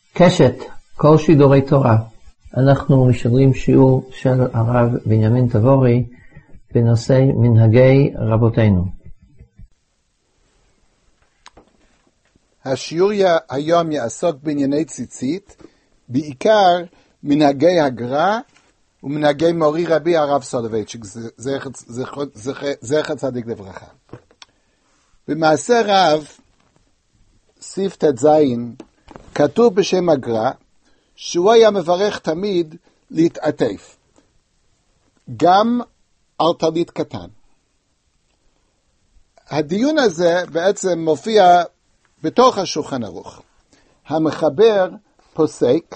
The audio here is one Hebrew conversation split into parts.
קשת, כל שידורי תורה. אנחנו משדרים שיעור של הרב בנימין תבורי בנושא מנהגי רבותינו. השיעור היום יעסוק בענייני ציצית, בעיקר מנהגי הגר"א ומנהגי מורי רבי הרב סולובייצ'יק, זכר צדיק לברכה. במעשה רב, סעיף ט"ז, כתוב בשם הגר"א, שהוא היה מברך תמיד להתעטף, גם על טלית קטן. הדיון הזה בעצם מופיע בתוך השולחן ערוך. המחבר פוסק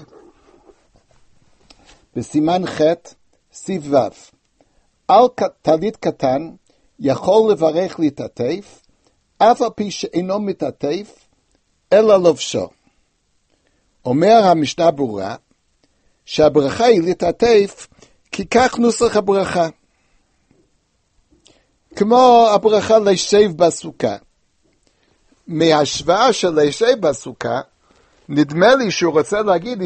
בסימן ח' סעיף ו', על טלית קטן יכול לברך להתעטף, אף על פי שאינו מתעטף, אלא לובשו. אומר המשנה ברורה, שהברכה היא להתעטף, כי כך נוסח הברכה. כמו הברכה לשב בסוכה. מהשוואה של לשב בסוכה, נדמה לי שהוא רוצה להגיד,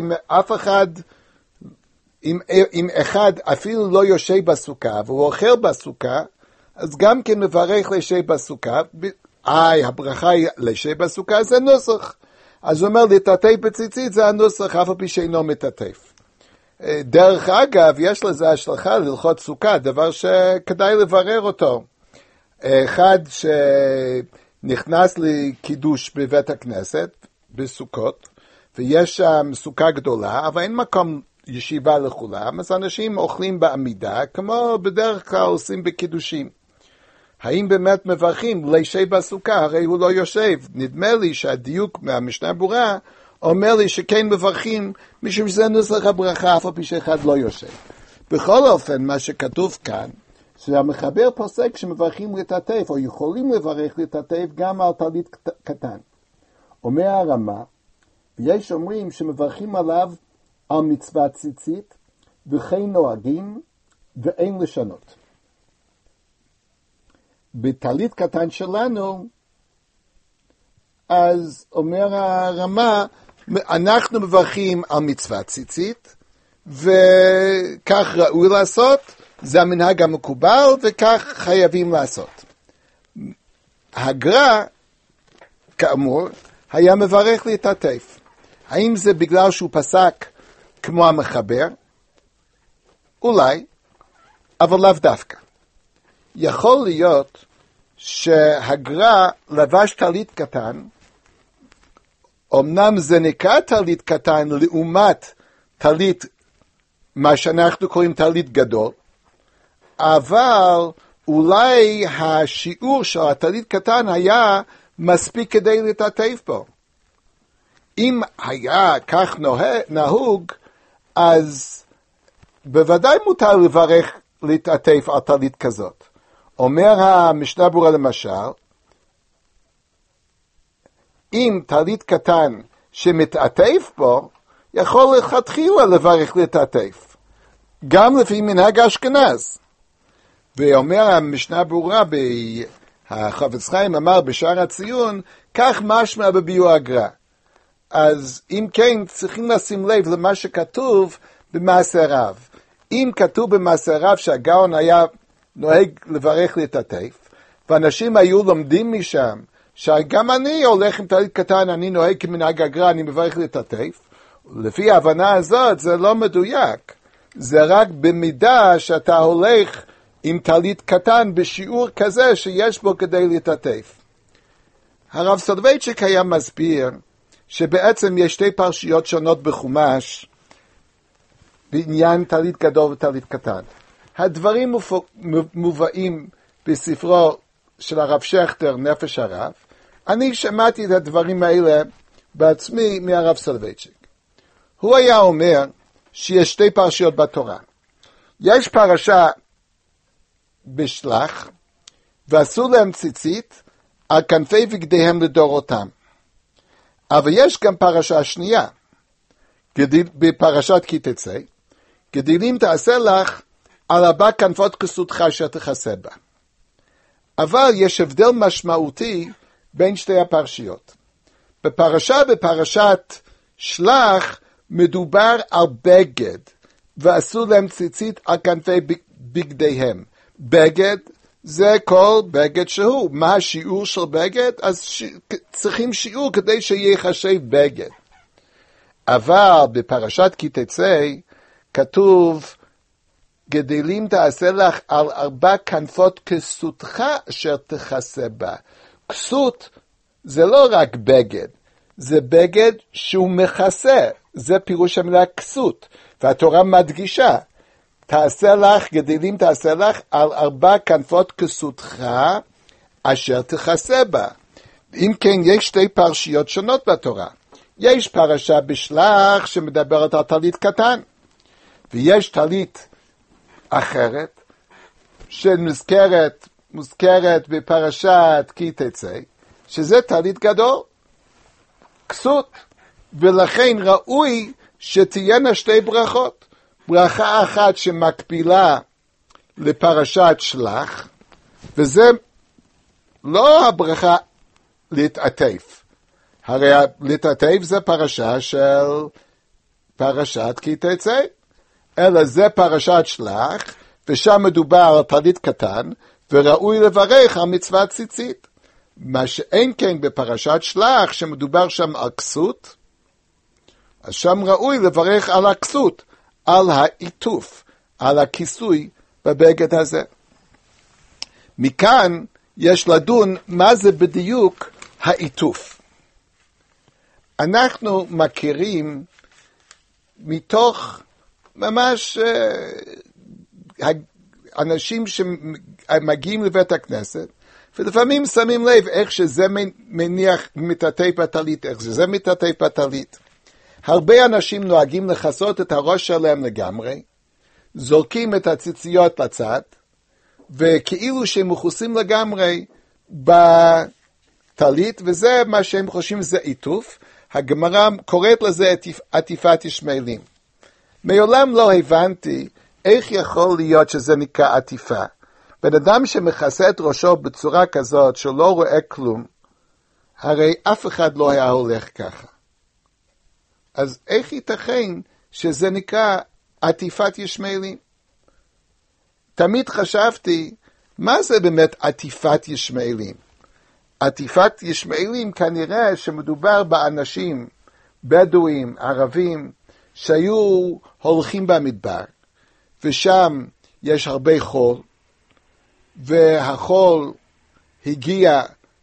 אם אחד אפילו לא יושב בסוכה, והוא אוכל בסוכה, אז גם כן מברך לשב בסוכה, הברכה היא לשב בסוכה, זה נוסח. אז הוא אומר, להתעטף בציצית זה הנוסח, אף על פי שאינו מתעטף. דרך אגב, יש לזה השלכה להלכות סוכה, דבר שכדאי לברר אותו. אחד שנכנס לקידוש בבית הכנסת, בסוכות, ויש שם סוכה גדולה, אבל אין מקום ישיבה לכולם, אז אנשים אוכלים בעמידה, כמו בדרך כלל עושים בקידושים. האם באמת מברכים לשב בסוכה? הרי הוא לא יושב. נדמה לי שהדיוק מהמשנה ברורה אומר לי שכן מברכים, משום שזה נוסח הברכה, אף על פי שאחד לא יושב. בכל אופן, מה שכתוב כאן, שהמחבר פוסק שמברכים להתעטף, או יכולים לברך להתעטף גם על טלית קטן. אומר הרמה, יש אומרים שמברכים עליו על מצוות ציצית, וכן נוהגים, ואין לשנות. בטלית קטן שלנו, אז אומר הרמה, אנחנו מברכים על מצוות ציצית, וכך ראוי לעשות, זה המנהג המקובל, וכך חייבים לעשות. הגר"א, כאמור, היה מברך להתעטף. האם זה בגלל שהוא פסק כמו המחבר? אולי, אבל לאו דווקא. יכול להיות שהגר"א לבש טלית קטן, אמנם זה נקרא טלית קטן לעומת טלית, מה שאנחנו קוראים טלית גדול, אבל אולי השיעור של הטלית קטן היה מספיק כדי להתעטף בו. אם היה כך נהוג, אז בוודאי מותר לברך להתעטף על טלית כזאת. אומר המשנה ברורה למשל, אם טלית קטן שמתעטף בו, יכול לכתחילה לברך להתעטף. גם לפי מנהג אשכנז. ואומר המשנה ברורה, החפץ חיים אמר בשער הציון, כך משמע בביאור הגר"א. אז אם כן, צריכים לשים לב למה שכתוב במעשה רב. אם כתוב במעשה רב שהגאון היה נוהג לברך להתעטף, ואנשים היו לומדים משם, שגם אני הולך עם טלית קטן, אני נוהג כמנהג הגר"א, אני מברך להתעטף, לפי ההבנה הזאת זה לא מדויק, זה רק במידה שאתה הולך עם טלית קטן בשיעור כזה שיש בו כדי להתעטף. הרב סולובייצ'יק היה מסביר שבעצם יש שתי פרשיות שונות בחומש בעניין טלית גדול וטלית קטן. הדברים מובאים בספרו של הרב שכטר, נפש הרב. אני שמעתי את הדברים האלה בעצמי מהרב סולובייצ'יק. הוא היה אומר שיש שתי פרשיות בתורה. יש פרשה בשלח, ועשו להם ציצית על כנפי בגדיהם לדורותם. אבל יש גם פרשה שנייה, בפרשת כי תצא, גדילים תעשה לך על הבא כנפות כסותך שתכסה בה. אבל יש הבדל משמעותי בין שתי הפרשיות. בפרשת שלח מדובר על בגד, ועשו להם ציצית על כנפי בגדיהם. בגד זה כל בגד שהוא. מה השיעור של בגד? אז צריכים שיעור כדי שיחשב בגד. אבל בפרשת כי תצא כתוב, גדלים תעשה לך על 4 כנפות כסותך אשר תכסה בה. כסות זה לא רק בגד, זה בגד שהוא מכסה. זה פירוש המילה כסות. והתורה מדגישה, תעשה לך, גדלים תעשה לך על 4 כנפות כסותך אשר תכסה בה. אם כן, יש 2 פרשיות שונות בתורה. יש פרשה בשלח שמדברת על טלית קטן, ויש טלית אחרת שמוזכרת בפרשת כי תצא, שזה טלית גדול, כסות, ולכן ראוי שתהיינה 2 ברכות. ברכה אחת שמקבילה לפרשת שלח, וזה לא הברכה להתעטף. הרי להתעטף זה פרשה של פרשת כי תצא, אלא זה פרשת שלח, ושם מדובר על טלית קטן, וראוי לברך על מצוות ציצית. מה שאין כן בפרשת שלח, שמדובר שם על כסות, אז שם ראוי לברך על הכסות, על העיטוף, על הכיסוי בבגד הזה. מכאן יש לדון מה זה בדיוק העיטוף. אנחנו מכירים מתוך ממש אנשים שמגיעים לבית הכנסת, ולפעמים שמים לב איך שזה מניח מתעטף בטלית, איך שזה מתעטף בטלית. הרבה אנשים נוהגים לכסות את הראש שלהם לגמרי, זורקים את הציציות לצד, וכאילו שהם מכוסים לגמרי בטלית, וזה מה שהם חושבים זה עיטוף. הגמרא קוראת לזה עטיפת ישמעאלים. מעולם לא הבנתי איך יכול להיות שזה נקרא עטיפה. בן אדם שמכסה את ראשו בצורה כזאת שלא רואה כלום, הרי אף אחד לא היה הולך ככה. אז איך ייתכן שזה נקרא עטיפת ישמעאלים? תמיד חשבתי, מה זה באמת עטיפת ישמעאלים? עטיפת ישמעאלים כנראה שמדובר באנשים, בדואים, ערבים, שהיו הולכים במדבר, ושם יש הרבה חול, והחול הגיע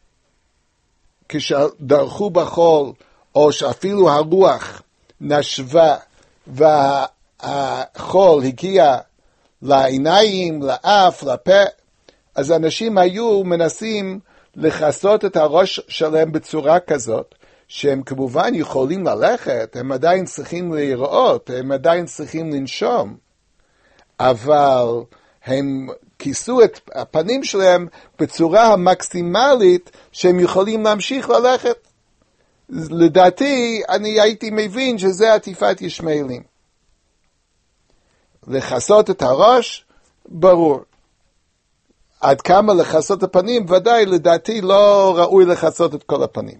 כשדרכו בחול, או שאפילו הרוח נשבה, והחול הגיע לעיניים, לאף, לפה, אז אנשים היו מנסים לכסות את הראש שלהם בצורה כזאת, שהם כמובן יכולים ללכת, הם עדיין צריכים לראות, הם עדיין צריכים לנשום, אבל הם כיסו את הפנים שלהם בצורה המקסימלית שהם יכולים להמשיך ללכת. לדעתי, אני הייתי מבין שזה עטיפת ישמעאלים. לכסות את הראש, ברור. עד כמה לכסות את הפנים, ודאי, לדעתי לא ראוי לכסות את כל הפנים.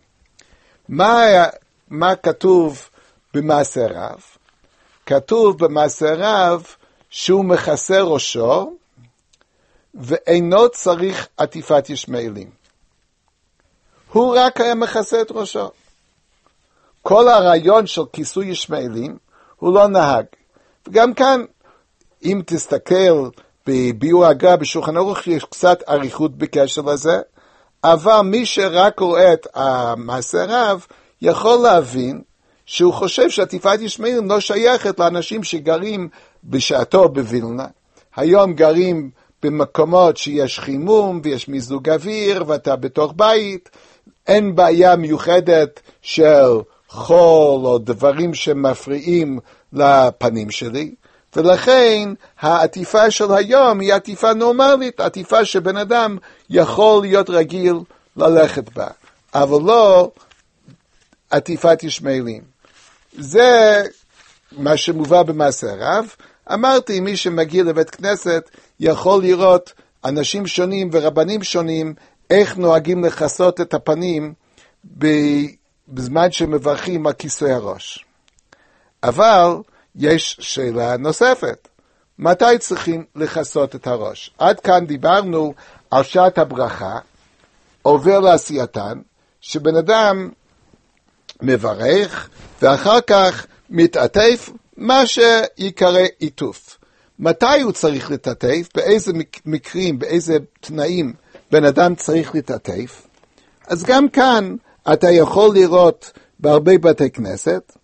מה כתוב במעשה רב? כתוב במעשה רב שהוא מכסה ראשו, ואינו צריך עטיפת ישמעאלים. הוא רק היה מכסה את ראשו. כל הרעיון של כיסוי ישמעאלים הוא לא נהג. וגם כאן, אם תסתכל בביאור הגר"א בשולחן ערוך, יש קצת אריכות בקשר לזה, אבל מי שרק רואה את המעשה רב, יכול להבין שהוא חושב שעטיפת ישמעאלים לא שייכת לאנשים שגרים בשעתו בווילנה. היום גרים במקומות שיש חימום ויש מיזוג אוויר ואתה בתוך בית, אין בעיה מיוחדת של חול או דברים שמפריעים לפנים שלי, ולכן העטיפה של היום היא עטיפה נורמלית, עטיפה שבן אדם יכול להיות רגיל ללכת בה, אבל לא עטיפת ישמעאלים. זה מה שמובא במעשה רב. אמרתי, מי שמגיע לבית כנסת יכול לראות אנשים שונים ורבנים שונים איך נוהגים לכסות את הפנים בזמן שמברכים על כיסוי הראש. אבל יש שאלה נוספת. מתי צריכים לכסות את הראש? עד כאן דיברנו על שעת הברכה, עובר לעשייתן, שבן אדם מברך, ואחר כך מתעטף, מה שיקרא עיטוף. מתי הוא צריך להתעטף? באיזה מקרים, באיזה תנאים בן אדם צריך להתעטף? אז גם כאן אתה יכול לראות בהרבה בתי כנסת,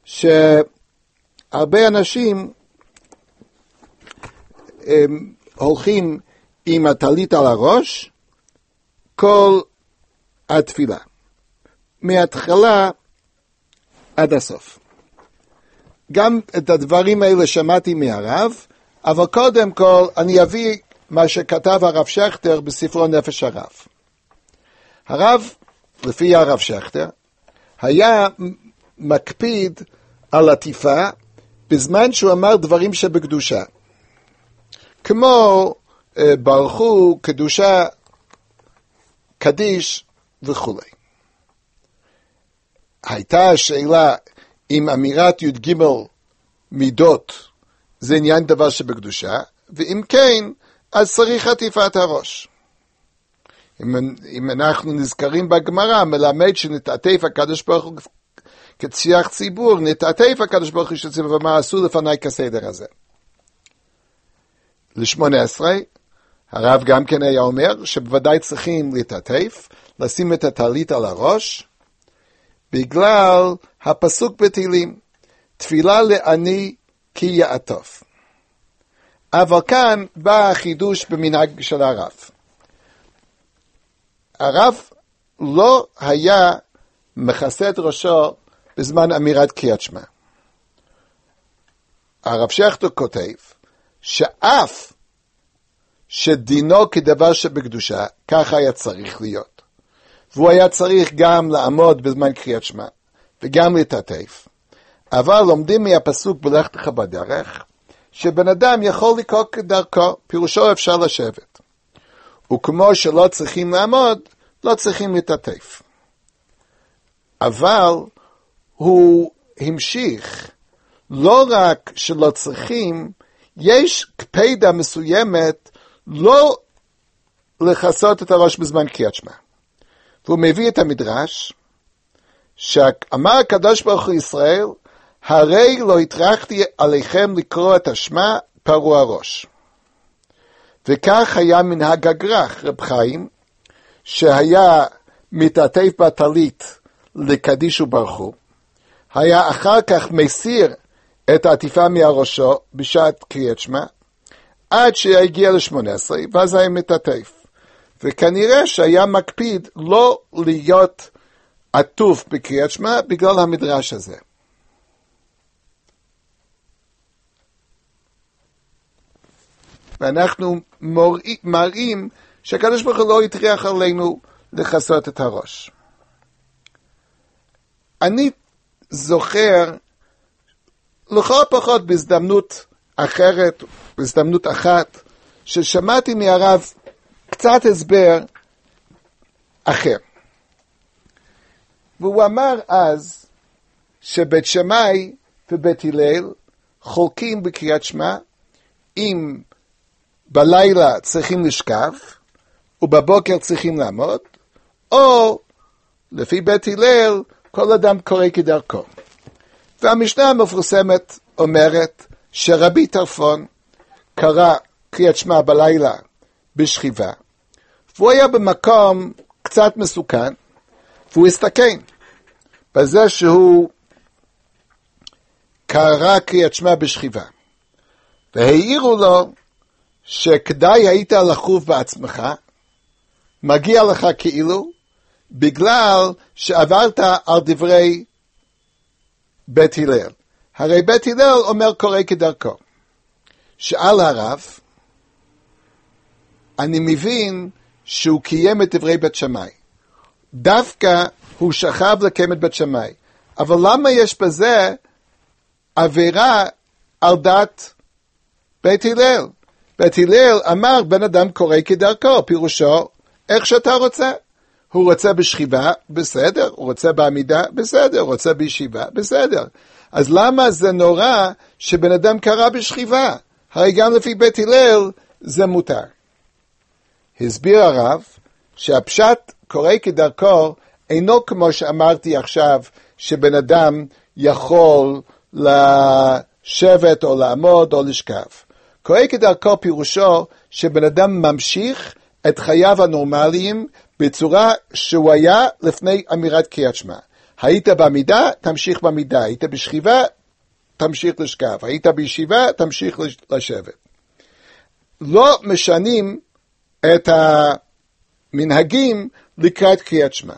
שהרבה אנשים הולכים עם הטלית על הראש כל התפילה, מההתחלה עד הסוף. גם את הדברים האלה שמעתי מהרב, אבל קודם כל אני אביא מה שכתב הרב שכטר בספרו נפש הרב. הרב, לפי הרב שכטר, היה מקפיד על עטיפה בזמן שהוא אמר דברים שבקדושה. כמו ברכו, קדושה, קדיש וכו'. הייתה שאלה אם אמירת י"ג מידות זה עניין דבר שבקדושה, ואם כן, אז צריך עטיפת הראש. אם אנחנו נזכרים בגמרא, מלמד שנתעטף הקדוש ברוך הוא כצי"ח ציבור, נתעטף הקדוש ברוך הוא שציבור, ומה עשו לפני כסדר הזה. ל-18, הרב גם כן היה אומר שבוודאי צריכים להתעטף, לשים את הטלית על הראש, בגלל הפסוק בתהילים, תפילה לעני כי יעטוף. אבל כאן בא החידוש במנהג של הרב. הרב לא היה מכסה את ראשו בזמן אמירת קריאת שמע. הרב שכטר כותב שאף שדינו כדבר שבקדושה, ככה היה צריך להיות. והוא היה צריך גם לעמוד בזמן קריאת שמע, וגם להתעטף. אבל לומדים מהפסוק בלך לך בדרך, שבן אדם יכול לקרוא כדרכו, פירושו אפשר לשבת. וכמו שלא צריכים לעמוד, לא צריכים להתעטף. אבל הוא המשיך, לא רק שלא צריכים, יש קפידה מסוימת לא לכסות את הראש בזמן קריאת שמע. והוא מביא את המדרש, שאמר הקדוש ברוך הוא ישראל, הרי לא הטרחתי עליכם לקרוא את השמע, פרו הראש. וכך היה מנהג הגר"ח, רב חיים, שהיה מתעטף בטלית לקדיש וברכו, היה אחר כך מסיר את העטיפה מהראשו בשעת קריאת שמע, עד שהגיע ל-18, ואז היה מתעטף. וכנראה שהיה מקפיד לא להיות עטוף בקריאת שמע בגלל המדרש הזה. ואנחנו מראים שהקדוש ברוך הוא לא יטרח עלינו לכסות את הראש. אני זוכר לכל פחות בהזדמנות אחרת, בהזדמנות אחת, ששמעתי מהרב קצת הסבר אחר. והוא אמר אז שבית שמאי ובית הלל חולקים בקריאת שמע, אם בלילה צריכים לשכב ובבוקר צריכים לעמוד, או לפי בית הלל כל אדם קורא כדרכו. והמשנה המפורסמת אומרת שרבי טרפון קרא קריאת שמע בלילה בשכיבה, והוא היה במקום קצת מסוכן, והוא הסתכן בזה שהוא קרא קריאת שמע בשכיבה. והעירו לו שכדאי היית לחוב בעצמך, מגיע לך כאילו, בגלל שעברת על דברי בית הלל. הרי בית הלל אומר קורא כדרכו. שאל הרב, אני מבין שהוא קיים את דברי בית שמאי. דווקא הוא שכב לקיים את בית שמאי. אבל למה יש בזה עבירה על דת בית הלל? בית הלל אמר בן אדם קורא כדרכו, פירושו איך שאתה רוצה. הוא רוצה בשכיבה, בסדר, הוא רוצה בעמידה, בסדר, הוא רוצה בישיבה, בסדר. אז למה זה נורא שבן אדם קרא בשכיבה? הרי גם לפי בית הלל זה מותר. הסביר הרב שהפשט קורא כדרכו אינו כמו שאמרתי עכשיו, שבן אדם יכול לשבת או לעמוד או לשכב. קורא כדרכו פירושו שבן אדם ממשיך את חייו הנורמליים בצורה שהוא היה לפני אמירת קריאת שמע. היית בעמידה, תמשיך בעמידה. היית בשכיבה, תמשיך לשכב. היית בישיבה, תמשיך לשבת. לא משנים את המנהגים לקראת קריאת שמע.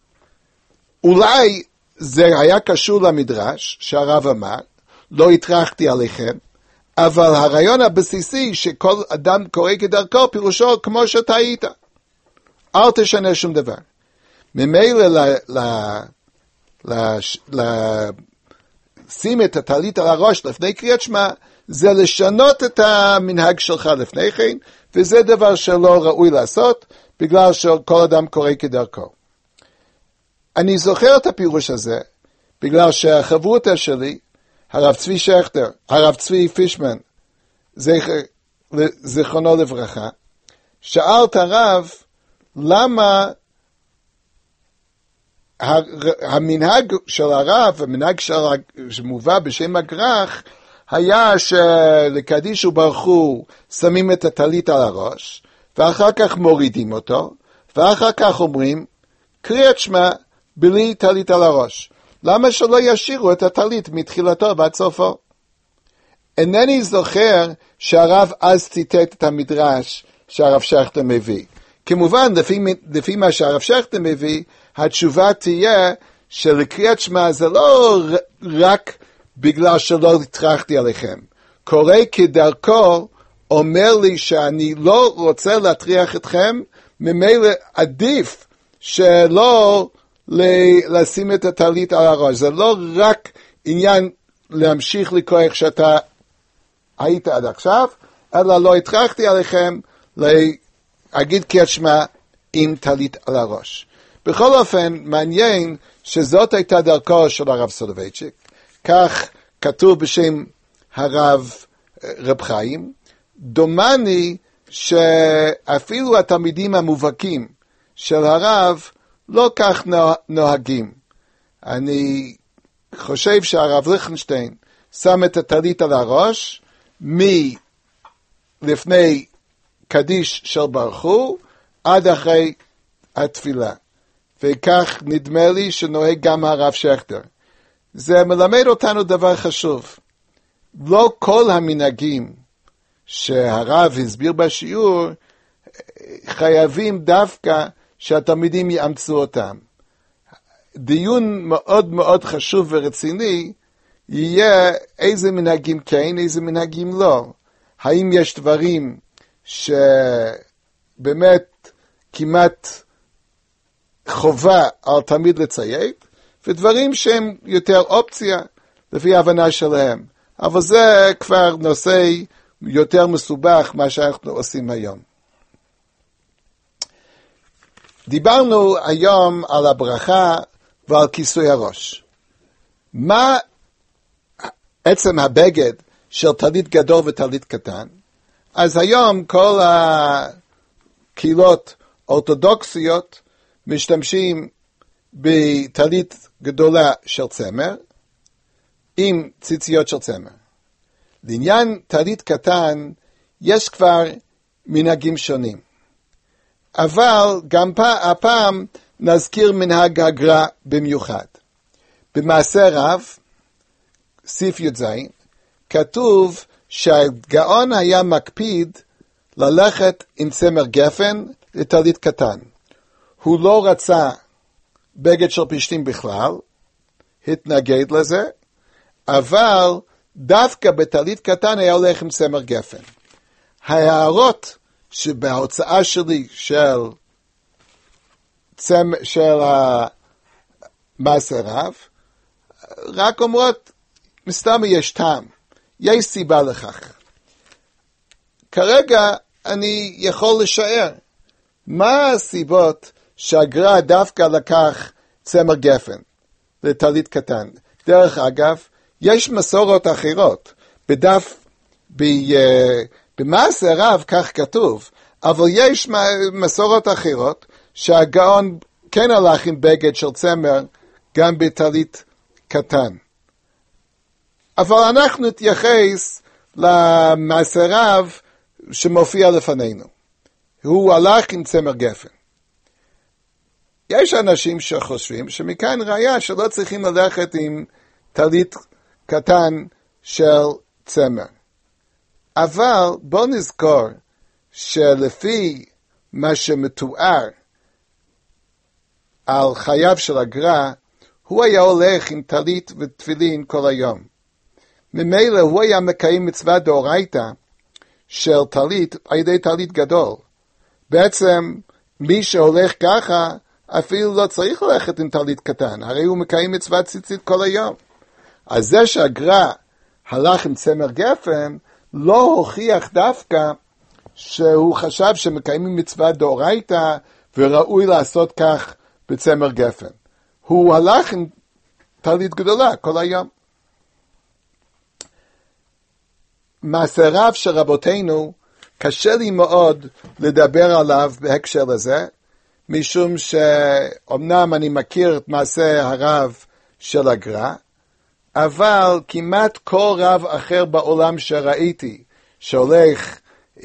אולי זה היה קשור למדרש שהרב אמר, לא הטרחתי עליכם, אבל הרעיון הבסיסי שכל אדם קורא כדרכו פירושו כמו שאתה היית. אל תשנה שום דבר. ממילא לשים את הטלית על הראש לפני קריאת שמע, זה לשנות את המנהג שלך לפני כן, וזה דבר שלא ראוי לעשות, בגלל שכל אדם קורא כדרכו. אני זוכר את הפירוש הזה, בגלל שהחברותא שלי, הרב צבי שכטר, הרב צבי פישמן, זיכרונו לברכה, שאל את הרב, למה המנהג של הרב, המנהג שמובא בשם הגר"ח, היה שלקדיש וברוך הוא שמים את הטלית על הראש, ואחר כך מורידים אותו, ואחר כך אומרים, קריאת שמע בלי טלית על הראש. למה שלא ישירו את הטלית מתחילתו ועד סופו? אינני זוכר שהרב אז ציטט את המדרש שהרב שכטר מביא. כמובן, לפי מה שהרב שכטר מביא, התשובה תהיה שלקריאת שמע זה לא רק בגלל שלא הטרחתי עליכם. קורא כדרכו אומר לי שאני לא רוצה להטריח אתכם, ממילא עדיף שלא לשים את הטלית על הראש. זה לא רק עניין להמשיך לקרוא איך שאתה היית עד עכשיו, אלא לא הטרחתי עליכם להגיד קריאת שמע עם טלית על הראש. בכל אופן, מעניין שזאת הייתה דרכו של הרב סולובייצ'יק, כך כתוב בשם הרב רב חיים. דומני שאפילו התלמידים המובהקים של הרב לא כך נוהגים. אני חושב שהרב ליכטנשטיין שם את הטלית על הראש מלפני קדיש של ברוך הוא עד אחרי התפילה. וכך נדמה לי שנוהג גם הרב שכטר. זה מלמד אותנו דבר חשוב. לא כל המנהגים שהרב הסביר בשיעור חייבים דווקא שהתלמידים יאמצו אותם. דיון מאוד מאוד חשוב ורציני יהיה איזה מנהגים כן, איזה מנהגים לא. האם יש דברים שבאמת כמעט חובה על תלמיד לציית, ודברים שהם יותר אופציה לפי ההבנה שלהם. אבל זה כבר נושא יותר מסובך מה שאנחנו עושים היום. דיברנו היום על הברכה ועל כיסוי הראש. מה עצם הבגד של טלית גדול וטלית קטן? אז היום כל הקהילות אורתודוקסיות משתמשים בטלית גדולה של צמר עם ציציות של צמר. לעניין טלית קטן יש כבר מנהגים שונים. אבל גם הפעם נזכיר מנהג הגר"א במיוחד. במעשה רב, סעיף י"ז, כתוב שהגאון היה מקפיד ללכת עם צמר גפן לטלית קטן. הוא לא רצה בגד של פשטים בכלל, התנגד לזה, אבל דווקא בטלית קטן היה הולך עם צמר גפן. ההערות שבהוצאה שלי של המעשה רב, רק אומרות, מסתם יש טעם, יש סיבה לכך. כרגע אני יכול לשער מה הסיבות שהגר"א דווקא לקח צמר גפן לטלית קטן. דרך אגב, יש מסורות אחרות. במעשה רב כך כתוב, אבל יש מסורות אחרות שהגאון כן הלך עם בגד של צמר גם בטלית קטן. אבל אנחנו נתייחס למעשה רב שמופיע לפנינו. הוא הלך עם צמר גפן. יש אנשים שחושבים שמכאן ראיה שלא צריכים ללכת עם טלית קטן של צמר. אבל בוא נזכור שלפי מה שמתואר על חייו של הגר"א, הוא היה הולך עם טלית ותפילין כל היום. ממילא הוא היה מקיים מצווה דאורייתא של טלית על ידי טלית גדול. בעצם מי שהולך ככה אפילו לא צריך ללכת עם טלית קטן, הרי הוא מקיים מצוות ציצית כל היום. אז זה שהגר"א הלך עם צמר גפן לא הוכיח דווקא שהוא חשב שמקיימים מצווה דאורייתא וראוי לעשות כך בצמר גפן. הוא הלך עם טלית גדולה כל היום. מעשה רב של רבותינו קשה לי מאוד לדבר עליו בהקשר לזה, משום שאומנם אני מכיר את מעשה הרב של הגר"א, אבל כמעט כל רב אחר בעולם שראיתי, שהולך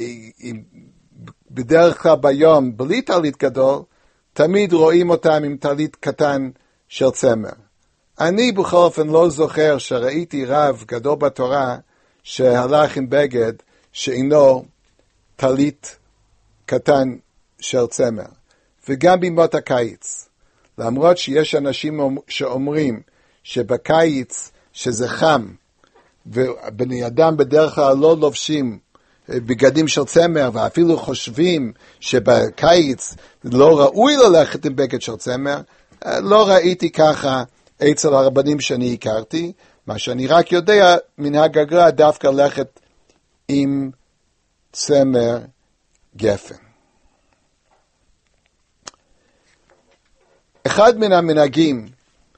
בדרך כלל ביום בלי טלית גדול, תמיד רואים אותם עם טלית קטן של צמר. אני בכל אופן לא זוכר שראיתי רב גדול בתורה שהלך עם בגד שאינו טלית קטן של צמר. וגם בימות הקיץ, למרות שיש אנשים שאומרים שבקיץ שזה חם, ובני אדם בדרך כלל לא לובשים בגדים של צמר, ואפילו חושבים שבקיץ לא ראוי ללכת עם בגד של צמר, לא ראיתי ככה אצל הרבנים שאני הכרתי. מה שאני רק יודע, מנהג הגר"א דווקא ללכת עם צמר גפן. אחד מן המנהגים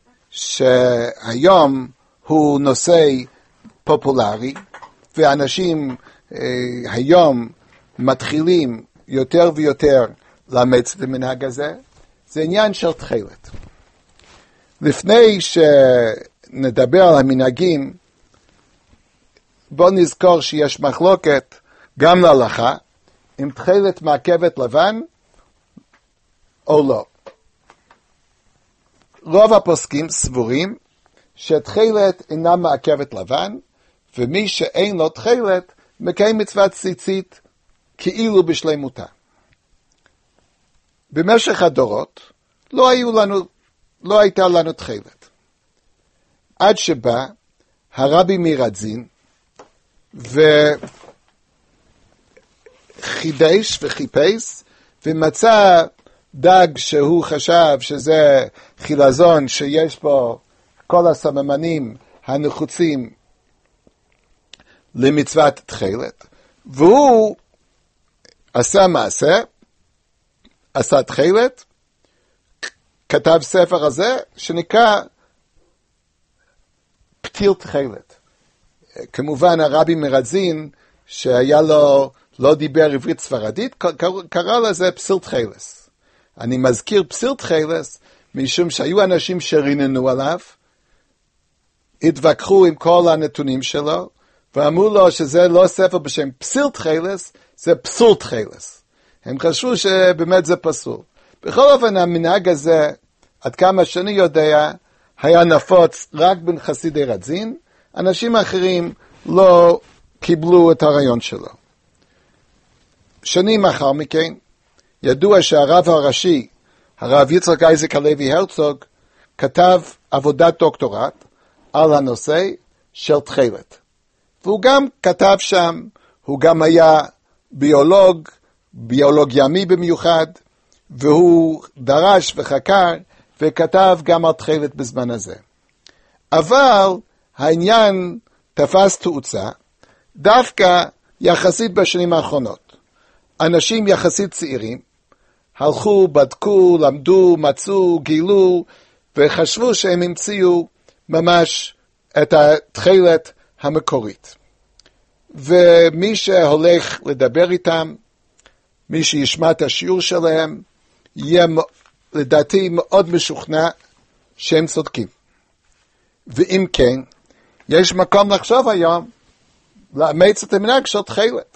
שהיום הוא נושא פופולרי, ואנשים היום מתחילים יותר ויותר לאמץ במנהג הזה, זה עניין של תחילת. לפני שנדבר על המנהגים, בואו נזכור שיש מחלוקת גם להלכה, אם תחילת מעכבת לבן או לא. רוב הפוסקים סבורים שתחילת אינה מעכבת לבן, ומי שאין לו תחילת מקיים מצוות ציצית כאילו בשלמותה. במשך הדורות לא הייתה לנו תחילת. עד שבא הרבי מרדזין וחידש וחיפש ומצא דג שהוא חשב שזה חילזון שיש בו כל הסממנים הנחוצים למצוות תחילת, והוא עשה מעשה, עשה תחילת, כתב ספר הזה שנקרא פתיל תחילת. כמובן הרבי מרדזין שהיה לו, לא דיבר עברית ספרדית, קרא לזה פסיל תחילס. אני מזכיר פסיל תחילס משום שהיו אנשים שריננו עליו, התווכחו עם כל הנתונים שלו, ואמרו לו שזה לא ספר בשם פסיל תחילס, זה פסול תחילס. הם חשבו שבאמת זה פסול. בכל אופן המנהג הזה, עד כמה שאני יודע, היה נפוץ רק בין חסידי רדזין, אנשים אחרים לא קיבלו את הרעיון שלו. שנים אחר מכן, ידוע שהרב הראשי, הרב יצחק אייזק הלוי הרצוג, כתב עבודת דוקטורט על הנושא של תחילת. והוא גם כתב שם, הוא גם היה ביולוג ימי במיוחד, והוא דרש וחקר וכתב גם על תחילת בזמן הזה. אבל העניין תפס תאוצה דווקא יחסית בשנים האחרונות. אנשים יחסית צעירים הלכו, בדקו, למדו, מצאו, גילו, וחשבו שהם המציאו ממש את התחילת המקורית. ומי שהולך לדבר איתם, מי שישמע את השיעור שלהם, יהיה לדעתי מאוד משוכנע שהם צודקים. ואם כן, יש מקום לחשוב היום, לאמץ את המנהג של תחילת.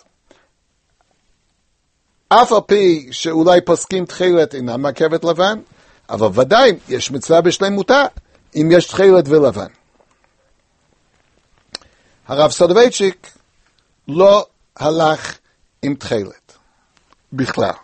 אף על פי שאולי פוסקים תחילת אינה מרכבת לבן, אבל ודאי יש מצווה בשלמותה אם יש תחילת ולבן. הרב סולובייצ'יק לא הלך עם תחילת בכלל.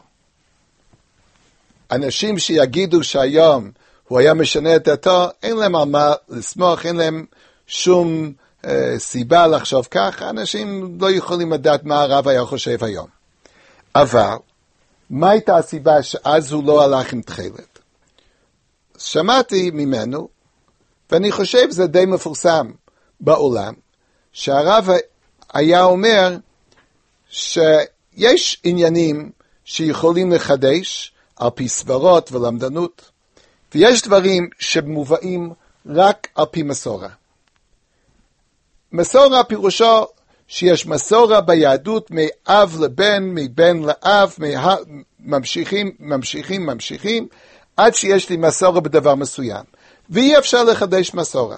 אנשים שיגידו שהיום הוא היה משנה את דעתו, אין להם על מה לסמוך, אין להם שום סיבה לחשוב כך. אנשים לא יכולים לדעת מה הרב היה חושב היום. אבל מה הייתה הסיבה שאז הוא לא הלך עם תחילת? שמעתי ממנו, ואני חושב זה די מפורסם בעולם, שהרב היה אומר שיש עניינים שיכולים לחדש על פי סברות ולמדנות, ויש דברים שמובאים רק על פי מסורה. מסורה פירושו שיש מסורה ביהדות מאב לבן, מבן לאב, ממשיכים, עד שיש לי מסורה בדבר מסוים. ואי אפשר לחדש מסורה.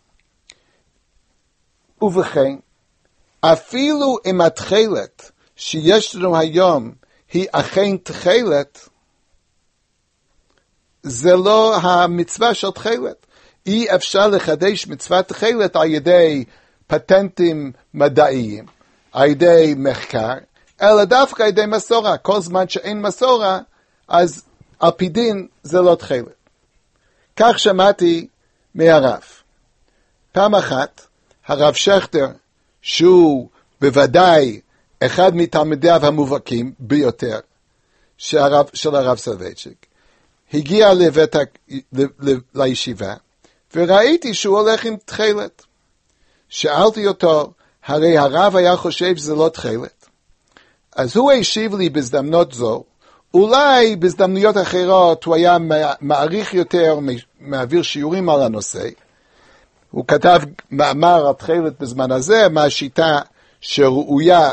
ובכן, אפילו אם התחילת שיש לנו היום היא אכן תחילת, זה לא המצווה של תחילת. אי אפשר לחדש מצוות תחילת על ידי פטנטים מדעיים, על ידי מחקר, אלא דווקא על ידי מסורה. כל זמן שאין מסורה, אז על פי דין זה לא תחילת. כך שמעתי מהרב. פעם אחת, הרב שכטר, שהוא בוודאי אחד מתלמידיו המובהקים ביותר של הרב סולובייצ'יק, הגיע לישיבה, וראיתי שהוא הולך עם תחילת. שאלתי אותו, הרי הרב היה חושב שזה לא תחילת. אז הוא השיב לי בהזדמנות זו, אולי בהזדמנויות אחרות הוא היה מעריך יותר, מעביר שיעורים על הנושא. הוא כתב מאמר על תחילת בזמן הזה, מה השיטה שראויה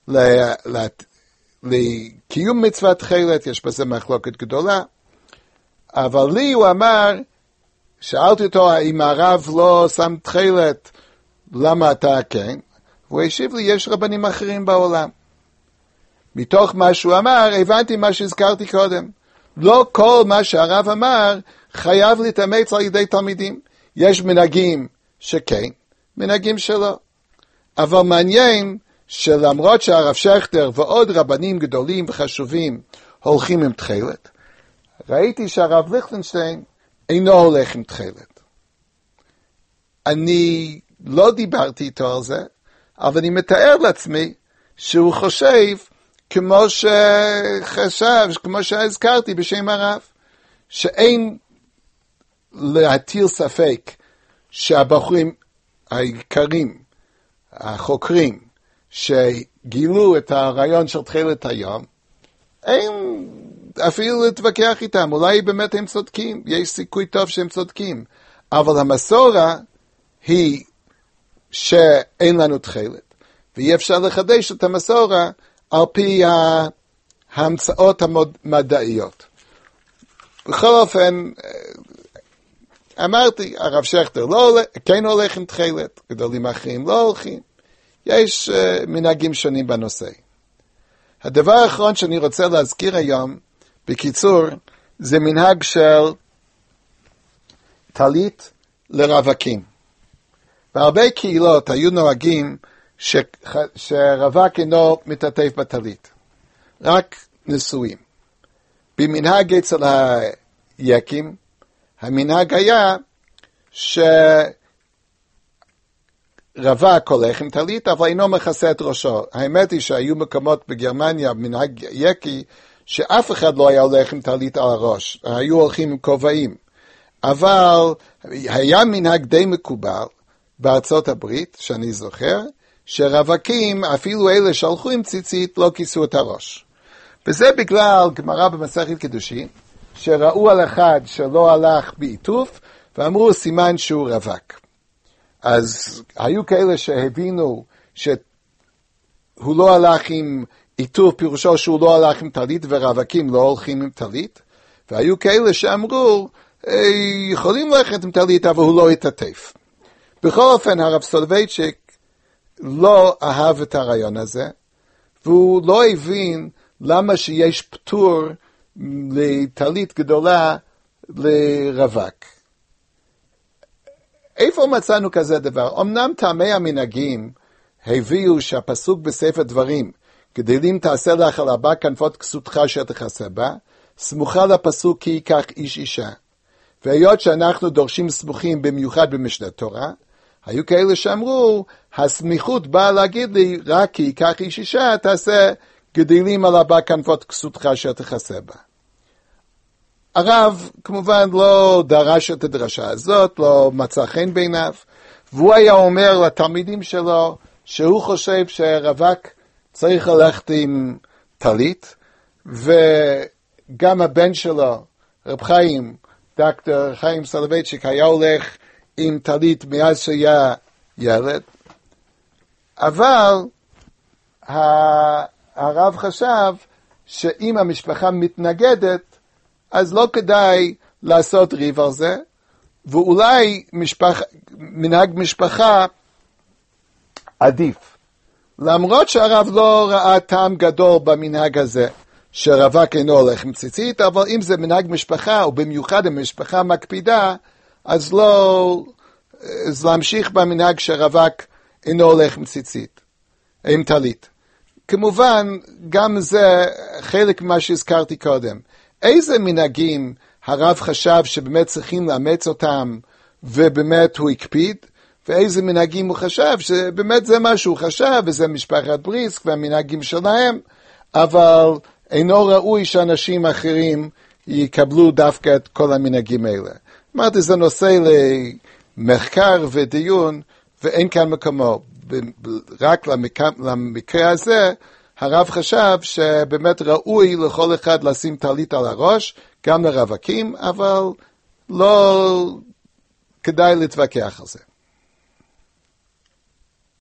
לקיום מצוות תחילת, יש בזה מחלוקת גדולה. אבל לי הוא אמר, שאלתי אותו, אם הרב לא שם תחילת, למה אתה כן? והוא השיב לי, יש רבנים אחרים בעולם. מתוך מה שהוא אמר, הבנתי מה שהזכרתי קודם. לא כל מה שהרב אמר, חייב להתאמץ על ידי תלמידים. יש מנהגים שכן, מנהגים שלא. אבל מעניין שלמרות שהרב שכטר ועוד רבנים גדולים וחשובים הולכים עם תחילת, ראיתי שהרב ליכטנשטיין אינו הולך עם תחילת. אני לא דיברתי איתו על זה, אבל אני מתאר לעצמי שהוא חושב כמו שהזכרתי בשם הרב, שאין להטיל ספק שהבחורים העיקרים, החוקרים, שגילו את הרעיון של תחילת היום, אין אפילו להתווכח איתם, אולי באמת הם צודקים, יש סיכוי טוב שהם צודקים, אבל המסורה היא שאין לנו תחילת, ואי אפשר לחדש את המסורה על פי ההמצאות המדעיות. בכל אופן, אמרתי, הרב שכטר כן הולך עם תחילת, גדולים אחרים לא הולכים, יש מנהגים שונים בנושא. הדבר האחרון שאני רוצה להזכיר היום, בקיצור, זה מנהג של טלית לרווקים. בהרבה קהילות היו נוהגים שרווק אינו מתעטף בטלית, רק נשואים. במנהג אצל היקים, המנהג היה שרווק הולך עם טלית, אבל אינו מכסה את ראשו. האמת היא שהיו מקומות בגרמניה, מנהג יקי, שאף אחד לא היה הולך עם טלית על הראש, היו הולכים עם כובעים. אבל היה מנהג די מקובל בארצות הברית, שאני זוכר, שרווקים, אפילו אלה שהלכו עם ציצית, לא כיסו את הראש. וזה בגלל גמרא במסכת קידושין, שראו על אחד שלא הלך בעיטוף, ואמרו סימן שהוא רווק. אז היו כאלה שהבינו שהוא לא הלך עם עיטוף, פירושו שהוא לא הלך עם טלית, ורווקים לא הולכים עם טלית, והיו כאלה שאמרו, יכולים ללכת עם טלית, אבל הוא לא יתעטף. בכל אופן, הרב סולובייצ'יק לא אהב את הרעיון הזה, והוא לא הבין למה שיש פטור לטלית גדולה לרווק. איפה מצאנו כזה דבר? אמנם טעמי המנהגים הביאו שהפסוק בספר דברים, גדלים תעשה לך על ארבע כנפות כסותך שתכסה בה, סמוכה לפסוק כי ייקח איש אישה. והיות שאנחנו דורשים סמוכים במיוחד במשנה תורה, היו כאלה שאמרו, הסמיכות באה להגיד לי, רק כי ייקח איש אישה, תעשה גדלים על ארבע כנפות כסותך שתכסה בה. הרב כמובן לא דרש את הדרשה הזאת, לא מצא חן בעיניו, והוא היה אומר לתלמידים שלו, שהוא חושב שהרווק צריך ללכת עם טלית, וגם הבן שלו, רב חיים, דוקטור חיים סולובייצ'יק, היה הולך עם טלית מאז שהיה ילד, אבל הרב חשב שאם המשפחה מתנגדת, אז לא כדאי לעשות ריב על זה, ואולי מנהג משפחה עדיף. למרות שהרב לא ראה טעם גדול במנהג הזה, שרווק אינו הולך עם ציצית, אבל אם זה מנהג משפחה, או במיוחד המשפחה מקפידה, אז לא, אז להמשיך במנהג שרווק אינו הולך עם ציצית, עם טלית. כמובן, גם זה חלק ממה שהזכרתי קודם. איזה מנהגים הרב חשב שבאמת צריכים לאמץ אותם, ובאמת הוא הקפיד, ואיזה מנהגים הוא חשב שבאמת זה מה שהוא חשב, וזה משפחת בריסק והמנהגים שלהם, אבל אינו ראוי שאנשים אחרים יקבלו דווקא את כל המנהגים האלה. אמרתי, זה נושא למחקר ודיון, ואין כאן מקומו. רק למקרה הזה, הרב חשב שבאמת ראוי לכל אחד לשים טלית על הראש, גם לרווקים, אבל לא כדאי להתווכח על זה.